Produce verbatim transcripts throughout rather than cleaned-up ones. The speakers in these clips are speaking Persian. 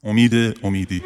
امید امیدی.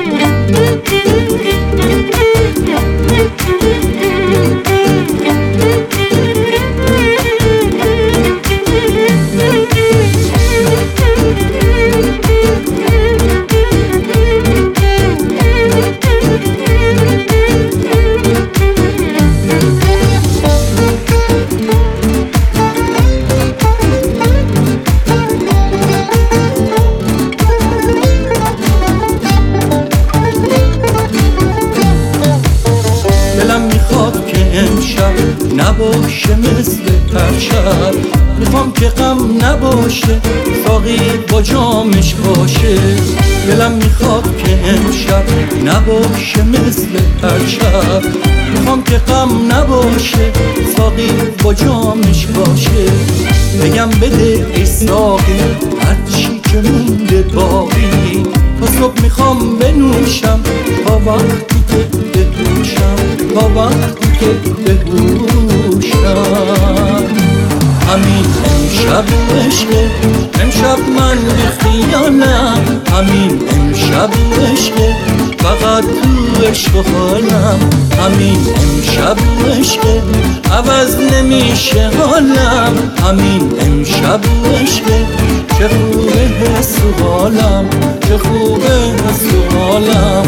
دلم میخواد که امشب نباشه مثل پرشب، میخوام که غم نباشه ساقی با جامش باشه. دلم میخواد که امشب نباشه مثل پرشب، میخوام که غم نباشه ساقی با جامش باشه. بگم بده ای ساقی هرچی که مونده باقی، تا صبح میخوام بنوشم تا وقتی که بهوشم، تا وقتی که بهوشم. همین امشب عشقه، امشب من بی خیالم. همین امشب عشقه، فقط تو عشق و حالم. همین امشب عشقه، عوض نمیشه حالم. همین امشب عشقه، چه خوبه حس و حالم، چه خوبه حس و حالم.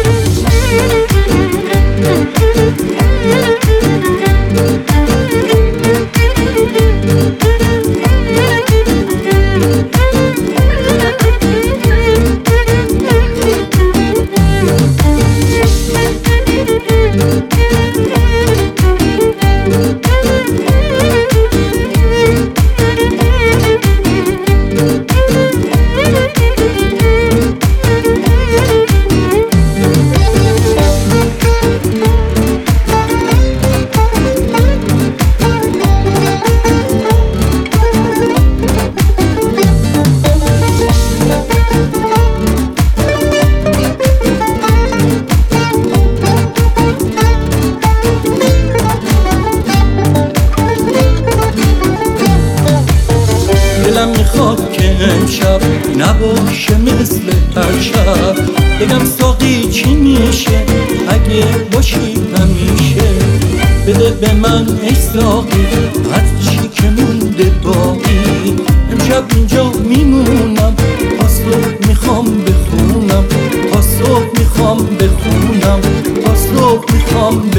دلم میخواد که امشب نباشه مثل پرشب، بگم ساقی چی میشه اگه باشی همیشه. بده به من ای ساقی هرچی که مونده باقی، امشب اینجا میمونم تا صبح میخوام بخونم، تا صبح میخوام بخونم، تا صبح میخوام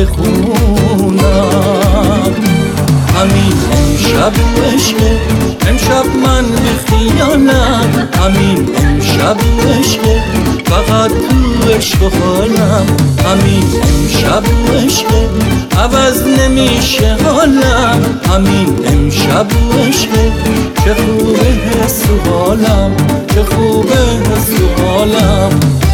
بخونم. همین امشب عشقه، امشب من بی خیالم. همین امشب عشقه، فقط تو عشق و حالم. همین امشب عشقه، عوض نمیشه حالم. همین امشب عشقه، چه خوبه حس و حالم، چه خوبه حس و حالم.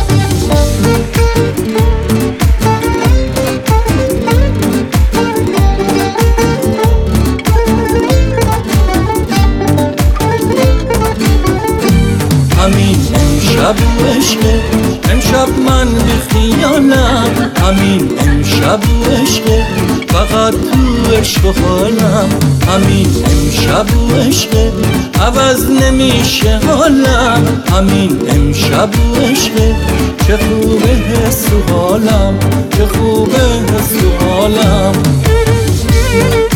همین امشب عشقه، امشب من بی خیالم. همین امشب عشقه، فقط تو عشق و حالم. همین امشب عشقه، عوض نمیشه حالم. همین امشب عشقه، چه خوبه حس و حالم، چه خوبه حس و حالم.